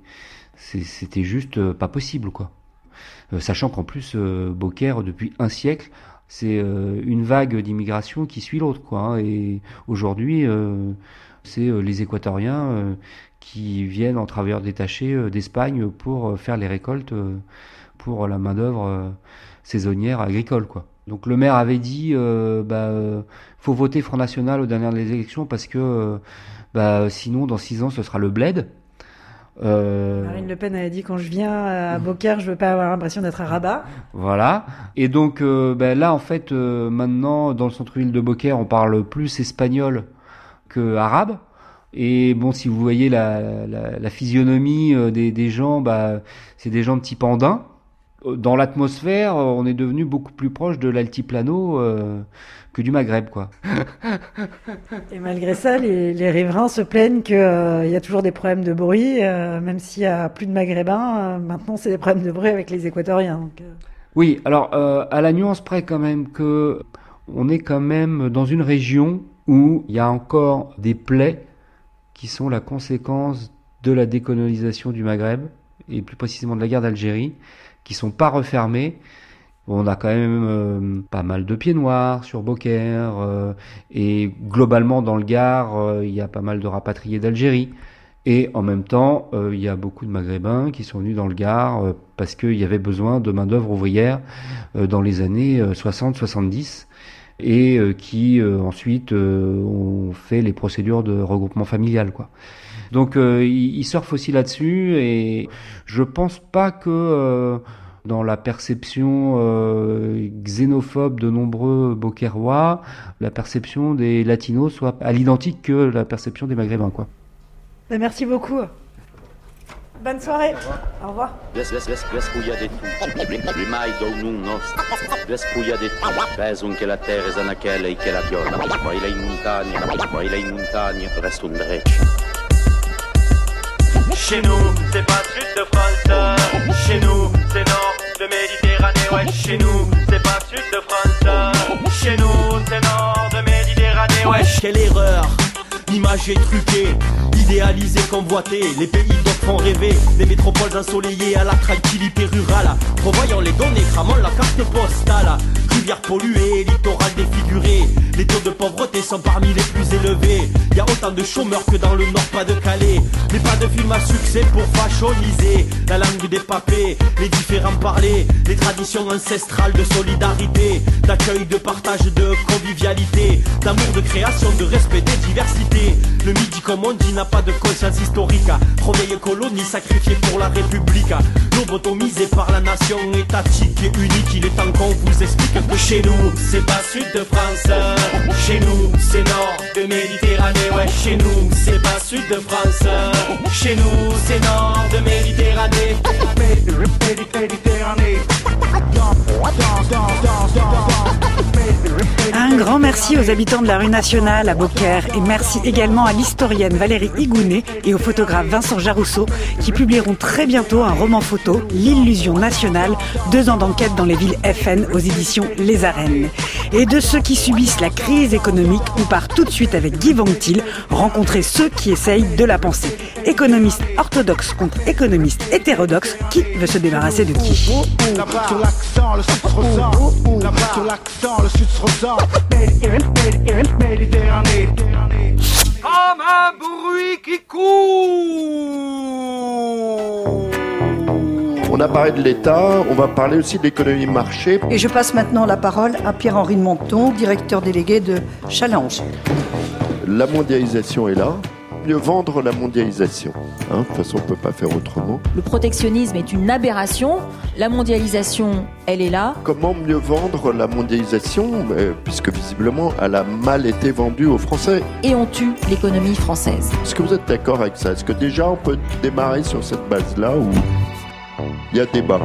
c'était juste pas possible, quoi. Sachant qu'en plus Beaucaire, depuis un siècle, c'est une vague d'immigration qui suit l'autre, quoi. Et aujourd'hui, c'est les Équatoriens qui viennent en travailleurs détachés d'Espagne pour faire les récoltes pour la main-d'œuvre saisonnière agricole, quoi. Donc le maire avait dit faut voter Front National aux dernières élections parce que sinon dans 6 ans ce sera le bled.
Marine Le Pen avait dit quand je viens à Beaucaire, je veux pas avoir l'impression d'être à Rabat.
Voilà. Et donc là en fait maintenant dans le centre-ville de Beaucaire on parle plus espagnol que arabe. Et bon, si vous voyez la physionomie des gens, c'est des gens de type andin. Dans l'atmosphère, on est devenu beaucoup plus proche de l'altiplano que du Maghreb, quoi.
Et malgré ça, les riverains se plaignent qu'il y a toujours des problèmes de bruit, même s'il y a plus de Maghrébins. Maintenant, c'est des problèmes de bruit avec les Équatoriens. Donc,
Oui, alors à la nuance près quand même que on est quand même dans une région où il y a encore des plaies qui sont la conséquence de la décolonisation du Maghreb et plus précisément de la guerre d'Algérie, qui sont pas refermés. On a quand même pas mal de pieds noirs sur Beaucaire et globalement dans le Gard, il y a pas mal de rapatriés d'Algérie. Et en même temps, il y a beaucoup de Maghrébins qui sont venus dans le Gard parce qu'il y avait besoin de main-d'œuvre ouvrière dans les années 60-70 et qui ensuite ont fait les procédures de regroupement familial, quoi. Donc ils surfent aussi là-dessus et je pense pas que dans la perception xénophobe de nombreux Beaucairois, la perception des Latinos soit à l'identique que la perception des Maghrébins, quoi.
Merci beaucoup. Bonne soirée. Au revoir.
Chez nous, c'est pas sud de France. Chez nous, c'est nord de Méditerranée. Ouais, chez nous, c'est pas sud de France. Chez nous, c'est nord de Méditerranée. Ouais, quelle erreur. L'image est truquée, idéalisée, convoitée. Les pays d'autres font rêver, des métropoles ensoleillées à la tranquillité rurale. Revoyons les données, cramons la carte postale. Rivières polluées, littoral défiguré. Les taux de pauvreté sont parmi les plus élevés. Y a autant de chômeurs que dans le Nord, pas de Calais. Mais pas de film à succès pour fachoniser la langue des papés, les différents parlers, les traditions ancestrales de solidarité, d'accueil, de partage, de convivialité, d'amour, de création, de respect des diversités. Le midi, comme on dit, n'a pas de conscience historique. Première colonie sacrifiée pour la République, lobotomisée par la nation étatique et unique. Il est temps qu'on vous explique que chez nous, c'est pas sud de France. Chez nous, c'est nord de Méditerranée. Ouais, chez nous, c'est pas sud de France. Chez nous, c'est nord de Méditerranée.
Un grand merci aux habitants de la rue Nationale à Beaucaire et merci également à l'historienne Valérie Higounet et au photographe Vincent Jarousseau qui publieront très bientôt un roman photo, L'illusion nationale, 2 ans d'enquête dans les villes FN aux éditions Les Arènes. Et de ceux qui subissent la crise économique, on part tout de suite avec Guy Vanctil, rencontrer ceux qui essayent de la penser. Économiste orthodoxe contre économiste hétérodoxe, qui veut se débarrasser de qui?
Là-bas sur l'accent, le sud se ressent. Là-bas sur l'accent, le sud se ressent. Méditerranée. Comme un bruit qui court.
On a parlé de l'État, on va parler aussi de l'économie de marché.
Et je passe maintenant la parole à Pierre-Henri de Monton, directeur délégué de Challenge.
La mondialisation est là. Mieux vendre la mondialisation. De toute façon, on ne peut pas faire autrement.
Le protectionnisme est une aberration. La mondialisation, elle est là.
Comment mieux vendre la mondialisation, puisque visiblement, elle a mal été vendue aux Français.
Et on tue l'économie française.
Est-ce que vous êtes d'accord avec ça? Est-ce que déjà, on peut démarrer sur cette base-là où il y a débat?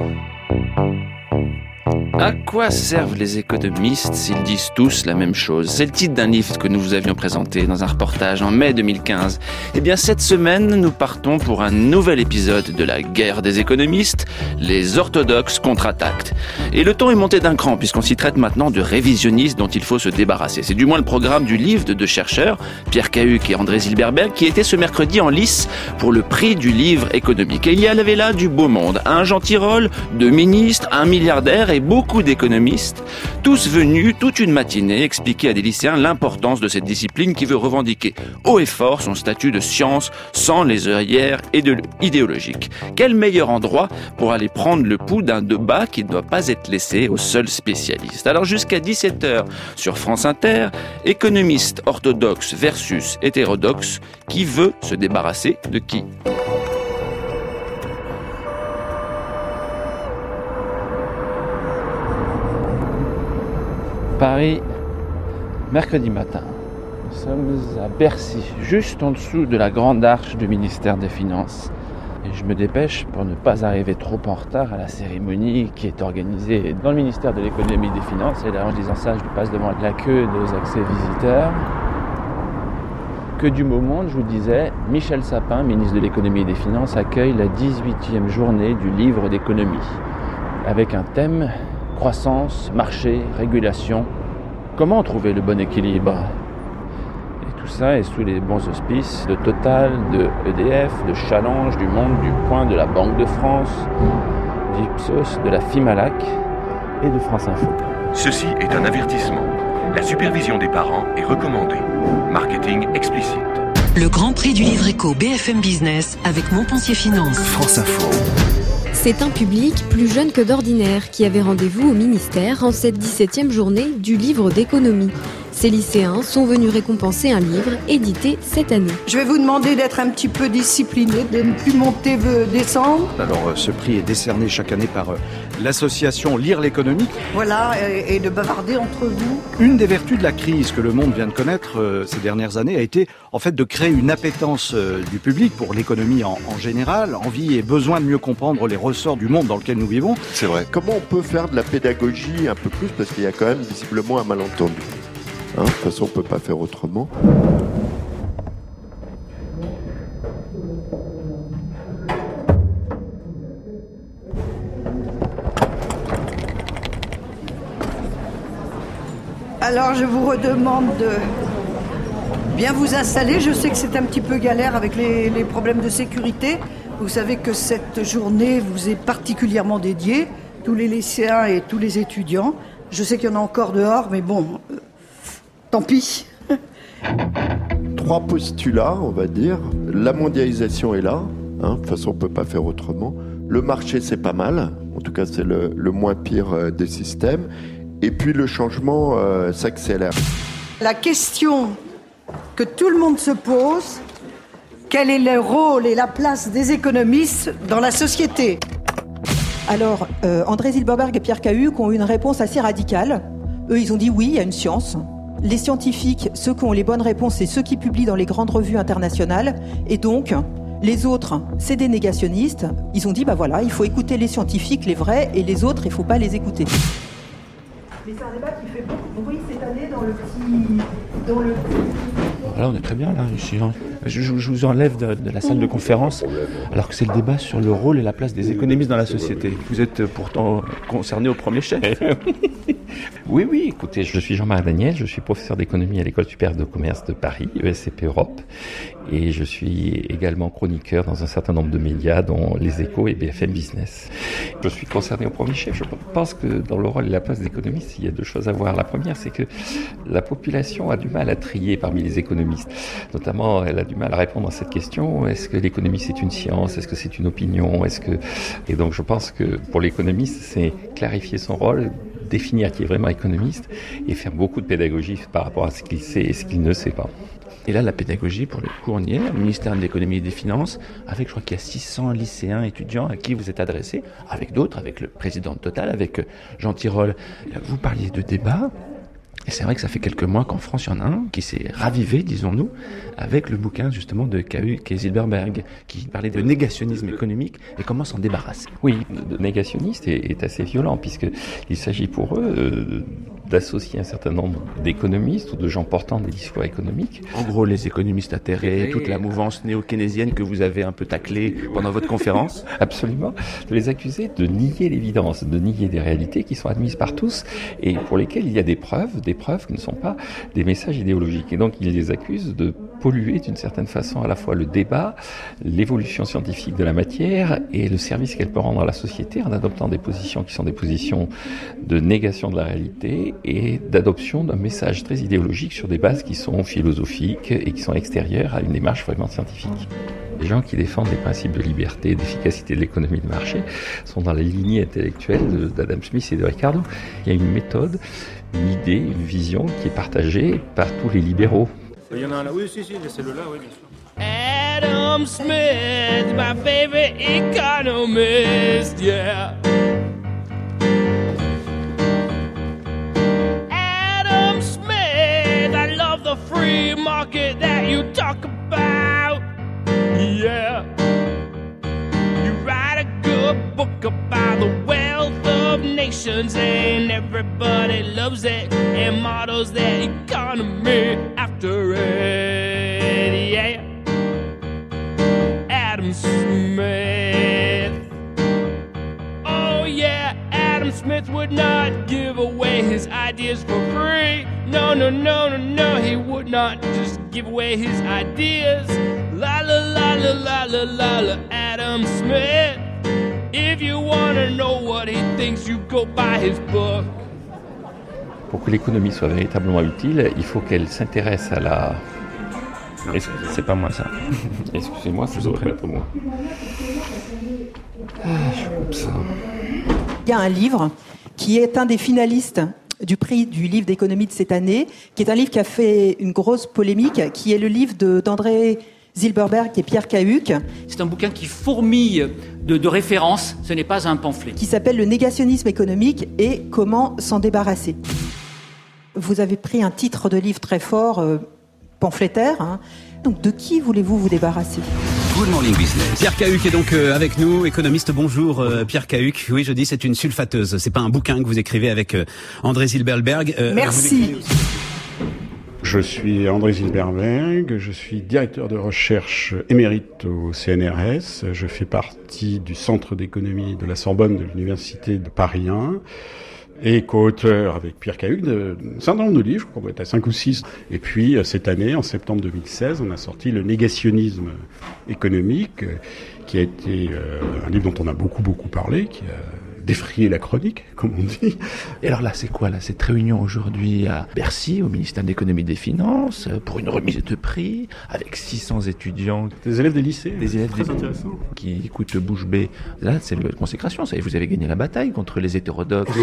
À quoi servent les économistes s'ils disent tous la même chose? C'est le titre d'un livre que nous vous avions présenté dans un reportage en mai 2015. Eh bien, cette semaine, nous partons pour un nouvel épisode de la guerre des économistes, les orthodoxes contre-attaquent. Et le ton est monté d'un cran, puisqu'on s'y traite maintenant de révisionnistes dont il faut se débarrasser. C'est du moins le programme du livre de 2 chercheurs, Pierre Cahuc et André Zilberberg, qui étaient ce mercredi en lice pour le prix du livre économique. Et il y avait là du beau monde. Un gentil rôle, 2 ministres, un milliardaire et beaucoup beaucoup d'économistes, tous venus toute une matinée expliquer à des lycéens l'importance de cette discipline qui veut revendiquer haut et fort son statut de science sans les œillères idéologiques. Quel meilleur endroit pour aller prendre le pouls d'un débat qui ne doit pas être laissé aux seuls spécialistes. Alors jusqu'à 17h sur France Inter, économistes orthodoxes versus hétérodoxes, qui veut se débarrasser de qui ? Paris, mercredi matin. Nous sommes à Bercy, juste en dessous de la grande arche du ministère des Finances. Et je me dépêche pour ne pas arriver trop en retard à la cérémonie qui est organisée dans le ministère de l'économie et des finances. Et là, en disant ça, je passe devant la queue des accès visiteurs. Que du moment, je vous disais, Michel Sapin, ministre de l'économie et des finances, accueille la 18e journée du livre d'économie. Avec un thème, croissance, marché, régulation. Comment trouver le bon équilibre ? Tout ça est sous les bons auspices de Total, de EDF, de Challenge, du Monde, du Point, de la Banque de France, d'Ipsos, de la Fimalac et de France Info.
Ceci est un avertissement. La supervision des parents est recommandée. Marketing explicite.
Le Grand Prix du livre éco BFM Business avec Montpensier Finance.
France Info.
C'est un public plus jeune que d'ordinaire qui avait rendez-vous au ministère en cette 17e journée du livre d'économie. Ces lycéens sont venus récompenser un livre édité cette année.
Je vais vous demander d'être un petit peu discipliné, de ne plus monter, descendre.
Alors, ce prix est décerné chaque année par l'association Lire l'économie.
Voilà, et de bavarder entre vous.
Une des vertus de la crise que le monde vient de connaître ces dernières années a été en fait de créer une appétence du public pour l'économie en général, envie et besoin de mieux comprendre les ressorts du monde dans lequel nous vivons.
C'est vrai. Comment on peut faire de la pédagogie un peu plus, parce qu'il y a quand même visiblement un malentendu. De toute façon, on ne peut pas faire autrement.
Alors, je vous redemande de bien vous installer. Je sais que c'est un petit peu galère avec les problèmes de sécurité. Vous savez que cette journée vous est particulièrement dédiée, tous les lycéens et tous les étudiants. Je sais qu'il y en a encore dehors, mais bon... Tant pis.
3 postulats, on va dire. La mondialisation est là. De toute façon, on ne peut pas faire autrement. Le marché, c'est pas mal. En tout cas, c'est le moins pire des systèmes. Et puis, le changement s'accélère.
La question que tout le monde se pose, quel est le rôle et la place des économistes dans la société ?
Alors, André Zilberberg et Pierre Cahus ont eu une réponse assez radicale. Eux, ils ont dit oui, il y a une science. Les scientifiques, ceux qui ont les bonnes réponses, c'est ceux qui publient dans les grandes revues internationales. Et donc, les autres, c'est des négationnistes. Ils ont dit, bah voilà, il faut écouter les scientifiques, les vrais, et les autres, il ne faut pas les écouter.
Mais c'est un débat qui fait beaucoup de bruit cette année dans le
Là, on est très bien, là, ici. Je vous enlève de la salle de conférence, alors que c'est le débat sur le rôle et la place des économistes dans la société. Vous êtes pourtant concerné au premier chef.
Oui, écoutez, je suis Jean-Marc Daniel, je suis professeur d'économie à l'École supérieure de commerce de Paris, ESCP Europe, et je suis également chroniqueur dans un certain nombre de médias, dont Les Échos et BFM Business. Je suis concerné au premier chef. Je pense que dans le rôle et la place des économistes, il y a 2 choses à voir. La première, c'est que la population a du mal à trier parmi les économistes. Notamment, elle a du mal à répondre à cette question. Est-ce que l'économie, c'est une science ? Est-ce que c'est une opinion ? Et donc, je pense que pour l'économiste, c'est clarifier son rôle, définir qui est vraiment économiste et faire beaucoup de pédagogie par rapport à ce qu'il sait et ce qu'il ne sait pas.
Et là, la pédagogie, pour le coup, on y est, le ministère de l'économie et des finances, avec, je crois qu'il y a 600 lycéens, étudiants à qui vous êtes adressés, avec d'autres, avec le président de Total, avec Jean Tirole. Vous parliez de débat. Et c'est vrai que ça fait quelques mois qu'en France, il y en a un qui s'est ravivé, disons-nous, avec le bouquin justement de Cahus et Zilberberg, qui parlait de négationnisme économique et comment s'en débarrasser.
Oui, le négationniste est assez violent, puisqu'il s'agit pour eux d'associer un certain nombre d'économistes ou de gens portant des discours économiques.
En gros, les économistes atterrés, toute la mouvance néo-keynésienne que vous avez un peu taclée pendant votre conférence.
Absolument. De les accuser de nier l'évidence, de nier des réalités qui sont admises par tous et pour lesquelles il y a des preuves qui ne sont pas des messages idéologiques. Et donc, ils les accusent de polluer d'une certaine façon à la fois le débat, l'évolution scientifique de la matière et le service qu'elle peut rendre à la société en adoptant des positions qui sont des positions de négation de la réalité et d'adoption d'un message très idéologique sur des bases qui sont philosophiques et qui sont extérieures à une démarche vraiment scientifique. Les gens qui défendent les principes de liberté et d'efficacité de l'économie de marché sont dans la lignée intellectuelle d'Adam Smith et de Ricardo. Il y a une méthode, une idée, une vision qui est partagée par tous les libéraux.
Il y en a un là, oui, si, celui-là, oui, bien sûr.
Adam Smith, my favorite economist, yeah. Adam Smith, I love the free market that you talk about, yeah. You write a good book about the wealth of nations and everybody loves it and models their economy after it, yeah. Adam Smith. Oh yeah, Adam Smith would not give away his ideas for free. No, no, no, no, no, he would not just give away his ideas. La la la la la la la la, Adam Smith. If you wanna know what he thinks, you go buy his book.
Pour que l'économie soit véritablement utile, il faut qu'elle s'intéresse à la... C'est pas moi ça. Excusez-moi, c'est auprès pour moi. Je coupe ça.
Il y a un livre qui est un des finalistes du prix du livre d'économie de cette année, qui est un livre qui a fait une grosse polémique, qui est le livre d'André Zilberberg et Pierre Cahuc.
C'est un bouquin qui fourmille de références, ce n'est pas un pamphlet.
Qui s'appelle Le négationnisme économique et comment s'en débarrasser. Vous avez pris un titre de livre très fort, pamphlétaire. Hein. Donc de qui voulez-vous vous débarrasser ?
Good Morning Business. Pierre Cahuc est donc avec nous, économiste. Bonjour Pierre Cahuc. Oui, je dis c'est une sulfateuse. C'est pas un bouquin que vous écrivez avec André Zilberberg.
Merci.
Je suis André Zilberberg, je suis directeur de recherche émérite au CNRS. Je fais partie du Centre d'économie de la Sorbonne de l'Université de Paris 1 et co-auteur avec Pierre Cahuc d'un certain nombre de livres, je crois qu'on est à 5 ou 6. Et puis cette année, en septembre 2016, on a sorti Le négationnisme économique, qui a été un livre dont on a beaucoup parlé, qui a défrayer la chronique, comme on dit.
Et alors là, c'est quoi là, cette réunion aujourd'hui à Bercy, au ministère de l'économie et des finances, pour une remise de prix, avec 600 étudiants.
Des élèves des lycées.
Des élèves
très intéressant.
Qui écoutent bouche bée. Là, c'est la consécration. Ça, vous avez gagné la bataille contre les hétérodoxes,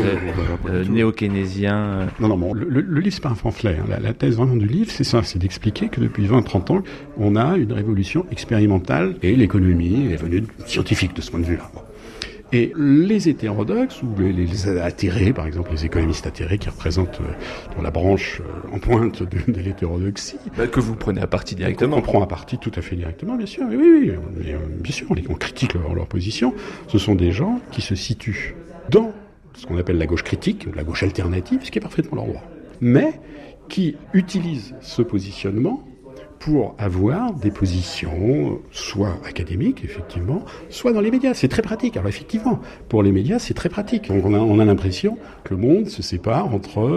néo-keynésiens.
Non, le livre, c'est pas un pamphlet. Hein. La thèse vraiment du livre, c'est ça, c'est d'expliquer que depuis 20-30 ans, on a une révolution expérimentale et l'économie est venue scientifique de ce point de vue-là. Bon. Et les hétérodoxes, ou les atterrés, par exemple les économistes atterrés qui représentent dans la branche en pointe de l'hétérodoxie...
que vous prenez à partie directement.
On prend à partie tout à fait directement, bien sûr. Oui, bien sûr, on critique leur position. Ce sont des gens qui se situent dans ce qu'on appelle la gauche critique, la gauche alternative, ce qui est parfaitement leur droit. Mais qui utilisent ce positionnement pour avoir des positions soit académiques, effectivement, soit dans les médias. C'est très pratique. Alors effectivement, pour les médias, c'est très pratique. Donc on a l'impression que le monde se sépare entre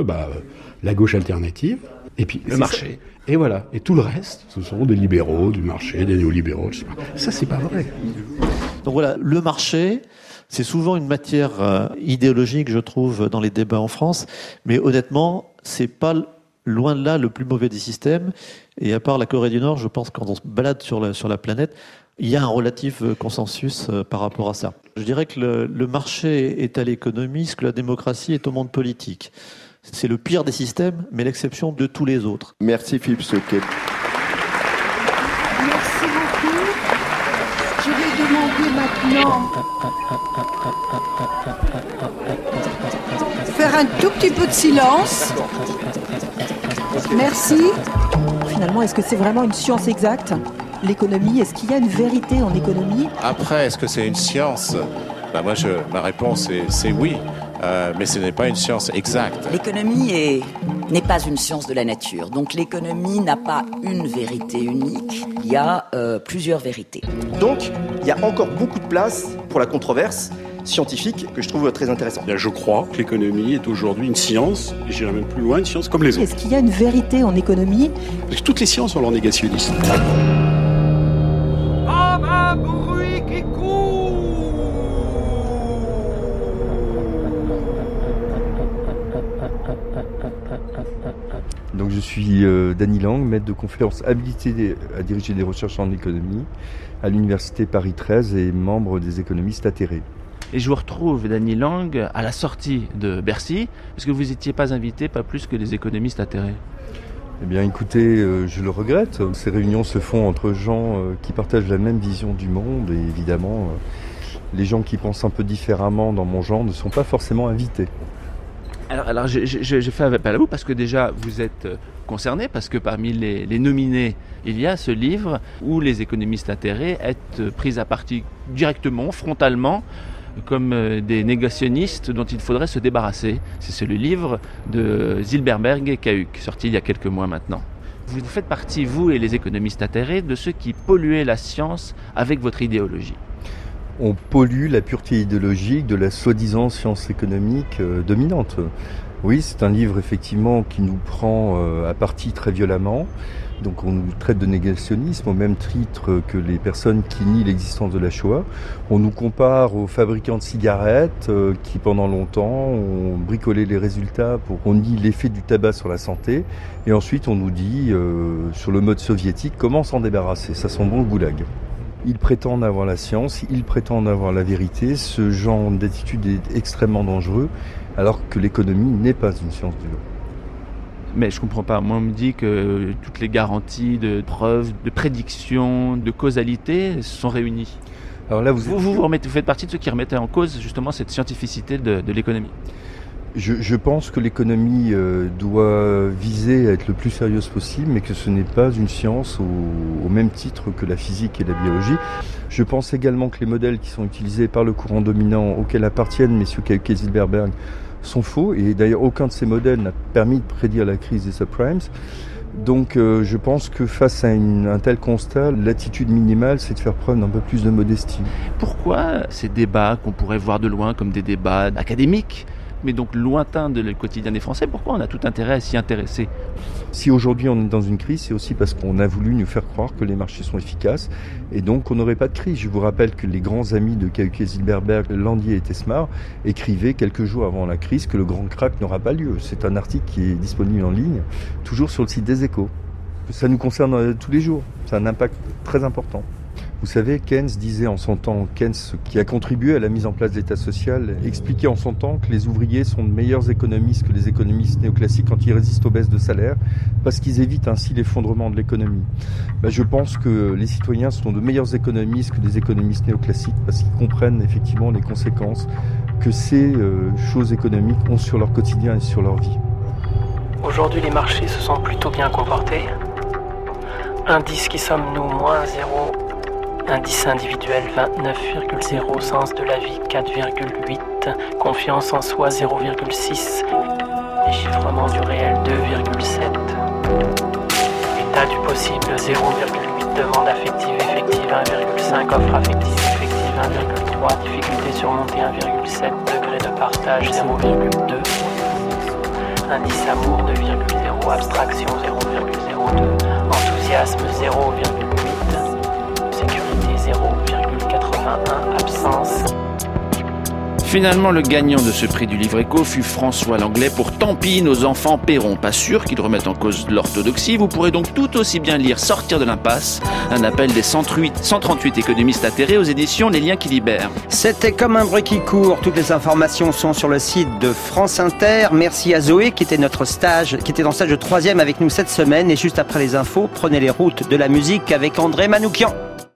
la gauche alternative et puis
le marché.
Ça. Et voilà. Et tout le reste, ce sont des libéraux du marché, des néolibéraux, je sais pas. Ça, c'est pas vrai.
Donc voilà, le marché, c'est souvent une matière idéologique, je trouve, dans les débats en France. Mais honnêtement, c'est pas loin de là le plus mauvais des systèmes. Et à part la Corée du Nord, je pense que quand on se balade sur la planète, il y a un relatif consensus par rapport à ça. Je dirais que le marché est à l'économie ce que la démocratie est au monde politique. C'est le pire des systèmes, mais l'exception de tous les autres.
Merci Philippe Souquet.
Merci beaucoup. Je vais demander maintenant faire un tout petit peu de silence. Merci.
Finalement, est-ce que c'est vraiment une science exacte, l'économie ? Est-ce qu'il y a une vérité en économie ?
Après, est-ce que c'est une science ? Ma réponse c'est oui, mais ce n'est pas une science exacte.
L'économie n'est pas une science de la nature, donc l'économie n'a pas une vérité unique, il y a plusieurs vérités.
Donc, il y a encore beaucoup de place pour la controverse,
scientifique que je trouve très intéressant.
Bien, je crois que l'économie est aujourd'hui une science, et j'irai même plus loin, une science comme les autres.
Est-ce qu'il y a une vérité en économie ?
Parce que toutes les sciences ont leurs négationnistes.
Donc je suis Dany Lang, maître de conférence habilité à diriger des recherches en économie à l'université Paris 13 et membre des économistes atterrés.
Et je vous retrouve, Dany Lang, à la sortie de Bercy, parce que vous n'étiez pas invité, pas plus que les économistes atterrés.
Eh bien écoutez, je le regrette. Ces réunions se font entre gens qui partagent la même vision du monde et évidemment, les gens qui pensent un peu différemment dans mon genre ne sont pas forcément invités.
Alors je fais appel à vous parce que déjà vous êtes concerné, parce que parmi les nominés, il y a ce livre où les économistes atterrés sont pris à partie directement, frontalement, comme des négationnistes dont il faudrait se débarrasser. C'est le livre de Zilberberg et Cahuc, sorti il y a quelques mois maintenant. Vous faites partie, vous et les économistes atterrés, de ceux qui polluaient la science avec votre idéologie.
On pollue la pureté idéologique de la soi-disant science économique dominante. Oui, c'est un livre effectivement qui nous prend à partie très violemment. Donc on nous traite de négationnisme au même titre que les personnes qui nient l'existence de la Shoah. On nous compare aux fabricants de cigarettes qui pendant longtemps ont bricolé les résultats on nie l'effet du tabac sur la santé. Et ensuite on nous dit sur le mode soviétique comment s'en débarrasser. Ça sent bon le goulag. Ils prétendent avoir la science, ils prétendent avoir la vérité. Ce genre d'attitude est extrêmement dangereux, alors que l'économie n'est pas une science dure.
Mais je comprends pas. Moi, on me dit que toutes les garanties de preuves, de prédiction, de causalité sont réunies.
Alors là,
vous faites partie de ceux qui remettaient en cause justement cette scientificité de l'économie.
Je pense que l'économie doit viser à être le plus sérieuse possible, mais que ce n'est pas une science au même titre que la physique et la biologie. Je pense également que les modèles qui sont utilisés par le courant dominant auquel appartiennent messieurs Cahuc et Zilberberg sont faux, et d'ailleurs aucun de ces modèles n'a permis de prédire la crise des subprimes. Donc je pense que face à un tel constat, l'attitude minimale, c'est de faire preuve d'un peu plus de modestie.
Pourquoi ces débats qu'on pourrait voir de loin comme des débats académiques, mais donc lointain de le quotidien des Français, pourquoi on a tout intérêt à s'y intéresser ?
Si aujourd'hui on est dans une crise, c'est aussi parce qu'on a voulu nous faire croire que les marchés sont efficaces et donc on n'aurait pas de crise. Je vous rappelle que les grands amis de Cahuc et Zilberberg, Landier et Tesmar, écrivaient quelques jours avant la crise que le grand krach n'aura pas lieu. C'est un article qui est disponible en ligne, toujours sur le site des Échos. Ça nous concerne tous les jours, ça a un impact très important. Vous savez, Keynes disait en son temps, Keynes qui a contribué à la mise en place de l'État social, expliquait en son temps que les ouvriers sont de meilleurs économistes que les économistes néoclassiques quand ils résistent aux baisses de salaire, parce qu'ils évitent ainsi l'effondrement de l'économie. Je pense que les citoyens sont de meilleurs économistes que les économistes néoclassiques, parce qu'ils comprennent effectivement les conséquences que ces choses économiques ont sur leur quotidien et sur leur vie.
Aujourd'hui, les marchés se sont plutôt bien comportés. Indice qui somme nous moins 0. Indice individuel 29,0, sens de la vie 4,8, confiance en soi 0,6, déchiffrement du réel 2,7, état du possible 0,8, demande affective effective 1,5, offre affective effective 1,3, difficulté surmontée 1,7, degré de partage 0,2, indice amour 2,0, abstraction 0,02, enthousiasme 0,8, sécurité 0,81, absence.
Finalement, le gagnant de ce prix du livre éco fut François Langlais pour Tant pis, nos enfants paieront. Pas sûr qu'il remette en cause l'orthodoxie. Vous pourrez donc tout aussi bien lire Sortir de l'impasse, un appel des 138 économistes atterrés aux éditions Les Liens qui libèrent.
C'était Comme un bruit qui court. Toutes les informations sont sur le site de France Inter. Merci à Zoé qui était dans le stage de 3e avec nous cette semaine. Et juste après les infos, prenez les routes de la musique avec André Manoukian.